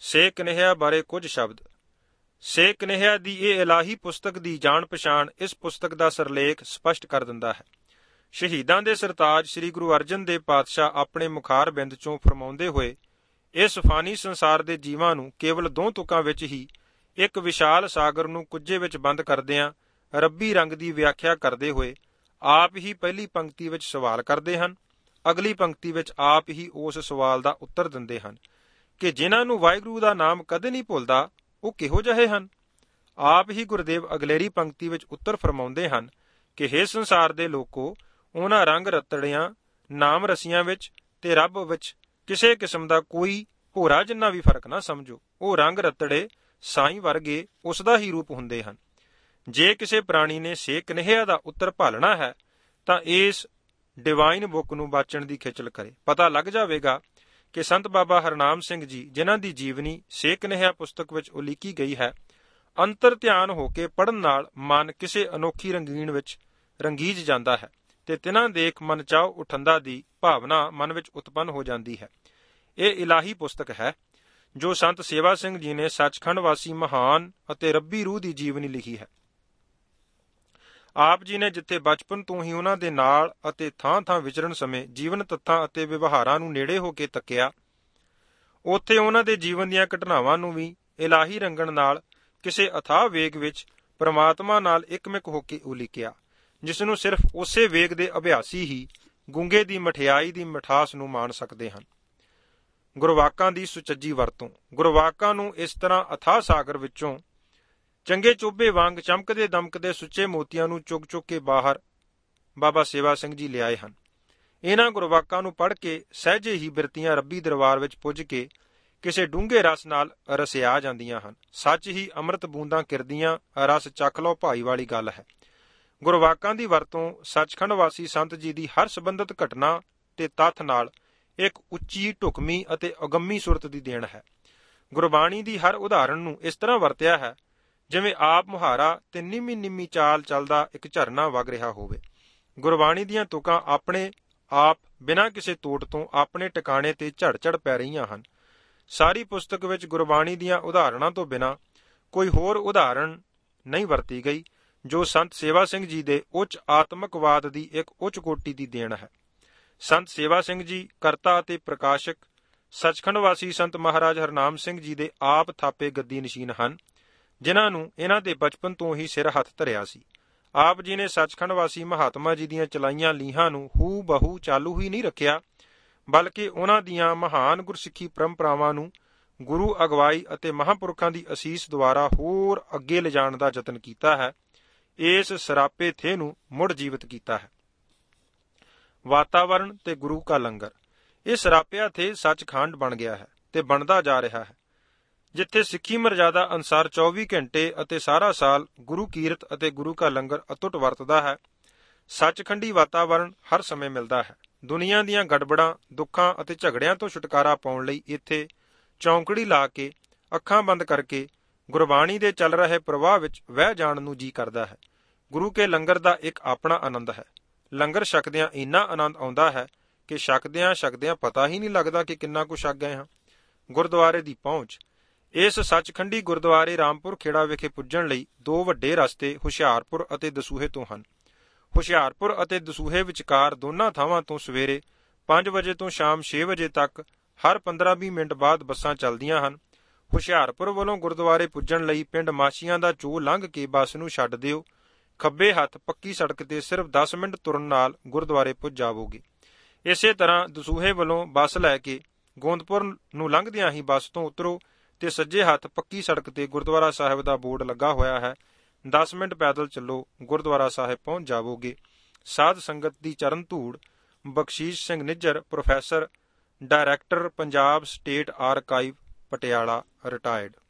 ਸੇ ਕਨ੍ਹੱਈਆ ਬਾਰੇ ਕੁਝ ਸ਼ਬਦ। ਸੇ ਕਨ੍ਹੱਈਆ ਦੀ ਇਹ ਇਲਾਹੀ ਪੁਸਤਕ ਦੀ ਜਾਣ ਪਛਾਣ ਇਸ ਪੁਸਤਕ ਦਾ ਸਿਰਲੇਖ ਸਪਸ਼ਟ ਕਰ ਦਿੰਦਾ ਹੈ। ਸ਼ਹੀਦਾਂ ਦੇ ਸਰਤਾਜ ਸ੍ਰੀ ਗੁਰੂ ਅਰਜਨ ਦੇਵ ਪਾਤਸ਼ਾਹ ਆਪਣੇ ਮੁਖਾਰ ਬਿੰਦ ਚੋਂ ਫਰਮਾਉਂਦੇ ਹੋਏ ਇਸ ਫਾਨੀ ਸੰਸਾਰ ਦੇ ਜੀਵਾਂ ਨੂੰ ਕੇਵਲ 2 ਤੁਕਾਂ ਵਿੱਚ ਹੀ ਇੱਕ ਵਿਸ਼ਾਲ ਸਾਗਰ ਨੂੰ ਕੁੱਜੇ ਵਿੱਚ ਬੰਦ ਕਰਦਿਆਂ ਰੱਬੀ ਰੰਗ ਦੀ ਵਿਆਖਿਆ ਕਰਦੇ ਹੋਏ ਆਪ ਹੀ ਪਹਿਲੀ ਪੰਕਤੀ ਵਿੱਚ ਸਵਾਲ ਕਰਦੇ ਹਨ, ਅਗਲੀ ਪੰਕਤੀ ਵਿੱਚ ਆਪ ਹੀ ਉਸ ਸਵਾਲ ਦਾ ਉੱਤਰ ਦਿੰਦੇ ਹਨ ਕਿ ਜਿਨ੍ਹਾਂ ਨੂੰ ਵਾਹਿਗੁਰੂ ਦਾ ਨਾਮ ਕਦੇ ਨਹੀਂ ਭੁੱਲਦਾ ਉਹ ਕਿਹੋ ਜਿਹੇ ਹਨ। ਆਪ ਹੀ ਗੁਰਦੇਵ ਅਗਲੇਰੀ ਪੰਕਤੀ ਵਿੱਚ ਉੱਤਰ ਫਰਮਾਉਂਦੇ ਹਨ ਕਿ ਹੇ ਸੰਸਾਰ ਦੇ ਲੋਕੋ, ਉਹਨਾਂ ਰੰਗ ਰਤੜਿਆਂ, ਨਾਮ ਰਸੀਆਂ ਵਿੱਚ ਤੇ ਰੱਬ ਵਿੱਚ ਕਿਸੇ ਕਿਸਮ ਦਾ ਕੋਈ ਭੋਰਾ ਜਿੰਨਾ ਵੀ ਫਰਕ ਨਾ ਸਮਝੋ। ਉਹ ਰੰਗ ਰਤੜੇ ਸਾਈਂ ਵਰਗੇ ਉਸ ਦਾ ਹੀ ਰੂਪ ਹੁੰਦੇ ਹਨ। ਜੇ ਕਿਸੇ ਪ੍ਰਾਣੀ ਨੇ ਸੇ ਕਨ੍ਹੱਈਆ ਦਾ ਉੱਤਰ ਭਾਲਣਾ ਹੈ ਤਾਂ ਇਸ ਡਿਵਾਈਨ ਬੁੱਕ ਨੂੰ ਵਾਚਣ ਦੀ ਖੇਚਲ ਕਰੇ। ਪਤਾ ਲੱਗ ਜਾਵੇਗਾ ਕਿ ਸੰਤ ਬਾਬਾ ਹਰਨਾਮ ਸਿੰਘ ਜੀ, ਜਿਨ੍ਹਾਂ ਦੀ ਜੀਵਨੀ ਸੇ ਕਨ੍ਹੱਈਆ ਪੁਸਤਕ ਵਿੱਚ ਉਲੀਕੀ ਗਈ ਹੈ, ਅੰਤਰ ਧਿਆਨ ਹੋ ਕੇ ਪੜ੍ਹਨ ਨਾਲ ਮਨ ਕਿਸੇ ਅਨੋਖੀ ਰੰਗੀਨ ਵਿੱਚ ਰੰਗੀਜ ਜਾਂਦਾ ਹੈ ਤੇ ਤਿਨਾਂ ਦੇਖ ਮਨ ਚਾਓ ਉਠੰਦਾ ਦੀ ਭਾਵਨਾ ਮਨ ਵਿੱਚ ਉਤਪੰਨ ਹੋ ਜਾਂਦੀ ਹੈ। ਇਹ ਇਲਾਹੀ ਪੁਸਤਕ ਹੈ ਜੋ ਸੰਤ ਸੇਵਾ ਸਿੰਘ ਜੀ ਨੇ ਸੱਚਖੰਡ ਵਾਸੀ ਮਹਾਨ ਅਤੇ ਰੱਬੀ ਰੂਹ ਦੀ ਜੀਵਨੀ ਲਿਖੀ ਹੈ। ਆਪ ਜੀ ਨੇ ਜਿੱਥੇ ਬਚਪਨ ਤੋਂ ਹੀ ਉਹਨਾਂ ਦੇ ਨਾਲ ਅਤੇ ਥਾਂ-ਥਾਂ ਵਿਚਰਨ ਸਮੇਂ ਜੀਵਨ ਤੱਥਾਂ ਅਤੇ ਵਿਵਹਾਰਾਂ ਨੂੰ ਨੇੜੇ ਹੋ ਕੇ ਤੱਕਿਆ, ਉੱਥੇ ਉਹਨਾਂ ਦੇ ਜੀਵਨ ਦੀਆਂ ਘਟਨਾਵਾਂ ਨੂੰ ਵੀ ਇਲਾਹੀ ਰੰਗਣ ਨਾਲ ਕਿਸੇ ਅਥਾਹ ਵੇਗ ਵਿੱਚ ਪਰਮਾਤਮਾ ਨਾਲ ਇੱਕਮਿਕ ਹੋ ਕੇ ਉਲੀਕਿਆ, ਜਿਸ ਨੂੰ ਸਿਰਫ ਉਸੇ ਵੇਗ ਦੇ ਅਭਿਆਸੀ ਹੀ ਗੂੰਗੇ ਦੀ ਮਠਿਆਈ ਦੀ ਮਿਠਾਸ ਨੂੰ ਮਾਣ ਸਕਦੇ ਹਨ। ਗੁਰਵਾਕਾਂ ਦੀ ਸੁਚੱਜੀ ਵਰਤੋਂ। ਗੁਰਵਾਕਾਂ ਨੂੰ ਇਸ ਤਰ੍ਹਾਂ ਅਥਾਹ ਸਾਗਰ ਵਿੱਚੋਂ ਚੰਗੇ ਚੋਭੇ ਵਾਂਗ ਚਮਕਦੇ ਦਮਕਦੇ ਸੁੱਚੇ ਮੋਤੀਆਂ ਨੂੰ ਚੁੱਕ ਚੁੱਕ ਕੇ ਬਾਹਰ ਬਾਬਾ ਸੇਵਾ ਸਿੰਘ ਜੀ ਲਿਆਏ ਹਨ। ਇਹਨਾਂ ਗੁਰਵਾਕਾਂ ਨੂੰ ਪੜ੍ਹ ਕੇ ਸਹਿਜੇ ਹੀ ਬਿਰਤੀਆਂ ਰੱਬੀ ਦਰਬਾਰ ਵਿੱਚ ਪੁੱਜ ਕੇ ਕਿਸੇ ਡੂੰਘੇ ਰਸ ਨਾਲ ਰਸਿਆ ਜਾਂਦੀਆਂ ਹਨ। ਸੱਚ ਹੀ ਅੰਮ੍ਰਿਤ ਬੂੰਦਾਂ ਕਿਰਦੀਆਂ ਰਸ ਚੱਖ ਲਓ ਭਾਈ ਵਾਲੀ ਗੱਲ ਹੈ। ਗੁਰਵਾਕਾਂ ਦੀ ਵਰਤੋਂ ਸੱਚਖੰਡ ਵਾਸੀ ਸੰਤ ਜੀ ਦੀ ਹਰ ਸੰਬੰਧਿਤ ਘਟਨਾ ਤੇ ਤੱਥ ਨਾਲ ਇੱਕ ਉੱਚੀ ਢੁਕਵੀਂ ਅਤੇ ਅਗੰਮੀ ਸੁਰਤ ਦੀ ਦੇਣ ਹੈ। ਗੁਰਬਾਣੀ ਦੀ ਹਰ ਉਦਾਹਰਣ ਨੂੰ ਇਸ ਤਰ੍ਹਾਂ ਵਰਤਿਆ ਹੈ ਜਿਵੇਂ ਆਪ ਮੁਹਾਰਾ ਤੇ ਨਿੰਮੀ ਨਿੰਮੀ ਚਾਲ ਚੱਲਦਾ ਇੱਕ ਝਰਨਾ ਵਗ ਰਿਹਾ ਹੋਵੇ। ਗੁਰਬਾਣੀ ਦੀਆਂ ਤੁਕਾਂ ਆਪਣੇ ਆਪ ਬਿਨਾਂ ਕਿਸੇ ਤੋਟ ਤੋਂ ਆਪਣੇ ਟਿਕਾਣੇ ਤੇ ਝੜ ਪੈ ਰਹੀਆਂ ਹਨ। ਸਾਰੀ ਪੁਸਤਕ ਵਿੱਚ ਗੁਰਬਾਣੀ ਦੀਆਂ ਉਦਾਹਰਣਾਂ ਤੋਂ ਬਿਨਾਂ ਕੋਈ ਹੋਰ ਉਦਾਹਰਣ ਨਹੀਂ ਵਰਤੀ ਗਈ, ਜੋ ਸੰਤ ਸੇਵਾ ਸਿੰਘ ਜੀ ਦੇ ਉੱਚ ਆਤਮਕਵਾਦ ਦੀ ਇੱਕ ਉੱਚ ਕੋਟੀ ਦੀ ਦੇਣ ਹੈ। ਸੰਤ ਸੇਵਾ ਸਿੰਘ ਜੀ ਕਰਤਾ ਅਤੇ ਪ੍ਰਕਾਸ਼ਕ ਸੱਚਖੰਡ ਵਾਸੀ ਸੰਤ ਮਹਾਰਾਜ ਹਰਨਾਮ ਸਿੰਘ ਜੀ ਦੇ ਆਪ ਥਾਪੇ ਗੱਦੀ ਨਸ਼ੀਨ ਹਨ, ਜਿਨ੍ਹਾਂ ਨੂੰ ਇਹਨਾਂ ਦੇ ਬਚਪਨ ਤੋਂ ਹੀ ਸਿਰ ਹੱਥ ਧਰਿਆ ਸੀ। ਆਪ ਜੀ ਨੇ ਸੱਚਖੰਡ ਵਾਸੀ ਮਹਾਤਮਾ ਜੀ ਦੀਆਂ ਚਲਾਈਆਂ ਲੀਹਾਂ ਨੂੰ ਹੂ ਬਹੂ ਚਾਲੂ ਹੀ ਨਹੀਂ ਰੱਖਿਆ, ਬਲਕਿ ਉਹਨਾਂ ਦੀਆਂ ਮਹਾਨ ਗੁਰਸਿੱਖੀ ਪਰੰਪਰਾਵਾਂ ਨੂੰ ਗੁਰੂ ਅਗਵਾਈ ਅਤੇ ਮਹਾਂਪੁਰਖਾਂ ਦੀ ਅਸੀਸ ਦੁਆਰਾ ਹੋਰ ਅੱਗੇ ਲਿਜਾਣ ਦਾ ਯਤਨ ਕੀਤਾ ਹੈ। ਇਸ ਸਰਾਪੇ ਥੇ ਨੂੰ ਮੁੜ ਜੀਵਤ ਕੀਤਾ ਹੈ। ਵਾਤਾਵਰਣ ਤੇ ਗੁਰੂ ਕਾ ਲੰਗਰ। ਇਹ ਸਰਾਪਿਆ ਥੇ ਸੱਚਖੰਡ ਬਣ ਗਿਆ ਹੈ ਤੇ ਬਣਦਾ ਜਾ ਰਿਹਾ ਹੈ, ਜਿੱਥੇ ਸਿੱਖੀ ਮਰਜ਼ਾਦਾ ਅਨੁਸਾਰ 24 ਘੰਟੇ ਅਤੇ ਸਾਰਾ ਸਾਲ ਗੁਰੂ ਕੀਰਤ ਅਤੇ ਗੁਰੂ ਕਾ ਲੰਗਰ ਅਤੁੱਟ ਵਰਤਦਾ ਹੈ। ਸੱਚਖੰਡੀ ਵਾਤਾਵਰਣ ਹਰ ਸਮੇਂ ਮਿਲਦਾ ਹੈ। ਦੁਨੀਆ ਦੀਆਂ ਗੜਬੜਾਂ, ਦੁੱਖਾਂ ਅਤੇ ਝਗੜਿਆਂ ਤੋਂ ਛੁਟਕਾਰਾ ਪਾਉਣ ਲਈ ਇੱਥੇ ਚੌਂਕੜੀ ਲਾ ਕੇ ਅੱਖਾਂ ਬੰਦ ਕਰਕੇ ਗੁਰਬਾਣੀ ਦੇ ਚੱਲ ਰਹੇ ਪ੍ਰਵਾਹ ਵਿੱਚ ਵਹਿ ਜਾਣ ਨੂੰ ਜੀ ਕਰਦਾ ਹੈ। ਗੁਰੂ ਕੇ ਲੰਗਰ ਦਾ ਇੱਕ ਆਪਣਾ ਆਨੰਦ ਹੈ। ਲੰਗਰ ਛਕਦਿਆਂ ਇੰਨਾ ਆਨੰਦ ਆਉਂਦਾ ਹੈ ਕਿ ਛਕਦਿਆਂ ਪਤਾ ਹੀ ਨਹੀਂ ਲੱਗਦਾ ਕਿ ਕਿੰਨਾ ਕੁ ਛਕ ਗਏ ਹਾਂ। ਗੁਰਦੁਆਰੇ ਦੀ ਪਹੁੰਚ। ਇਸ ਸੱਚਖੰਡੀ ਗੁਰਦੁਆਰੇ ਰਾਮਪੁਰ ਖੇੜਾ ਵਿਖੇ ਪੁੱਜਣ ਲਈ 2 ਵੱਡੇ ਰਸਤੇ ਹੁਸ਼ਿਆਰਪੁਰ ਅਤੇ ਦਸੂਹੇ ਤੋਂ ਹਨ। ਹੁਸ਼ਿਆਰਪੁਰ ਅਤੇ ਦਸੂਹੇ ਵਿਚਕਾਰ ਦੋਨਾਂ ਥਾਵਾਂ ਤੋਂ ਸਵੇਰੇ 5 ਵਜੇ ਤੋਂ ਸ਼ਾਮ 6 ਵਜੇ ਤੱਕ ਹਰ 15-20 ਮਿੰਟ ਬਾਅਦ ਬੱਸਾਂ ਚੱਲਦੀਆਂ ਹਨ। ਹੁਸ਼ਿਆਰਪੁਰ ਵੱਲੋਂ ਗੁਰਦੁਆਰੇ ਪੁੱਜਣ ਲਈ ਪਿੰਡ ਮਾਛੀਆਂ ਦਾ ਚੋਅ ਲੰਘ ਕੇ ਬੱਸ ਨੂੰ ਛੱਡ ਦਿਓ। ਖੱਬੇ ਹੱਥ ਪੱਕੀ ਸੜਕ ਤੇ ਸਿਰਫ 10 ਮਿੰਟ ਤੁਰਨ ਨਾਲ ਗੁਰਦੁਆਰੇ ਪੁੱਜ ਜਾਵੋਗੇ। ਇਸੇ ਤਰ੍ਹਾਂ ਦਸੂਹੇ ਵੱਲੋਂ ਬੱਸ ਲੈ ਕੇ ਗੋਂਦਪੁਰ ਨੂੰ ਲੰਘਦਿਆਂ ਹੀ ਬੱਸ ਤੋਂ ਉਤਰੋ ਤੇ ਸੱਜੇ ਹੱਥ ਪੱਕੀ ਸੜਕ ਤੇ ਗੁਰਦੁਆਰਾ ਸਾਹਿਬ ਦਾ ਬੋਰਡ ਲੱਗਾ ਹੋਇਆ ਹੈ। 10 ਮਿੰਟ ਪੈਦਲ ਚੱਲੋ, ਗੁਰਦੁਆਰਾ ਸਾਹਿਬ ਪਹੁੰਚ ਜਾਵੋਗੇ। ਸਾਧ ਸੰਗਤ ਦੀ ਚਰਨ ਧੂੜ। Bakhshish Singh Nijjar, professor, director, Punjab state archive, Patiala, retired.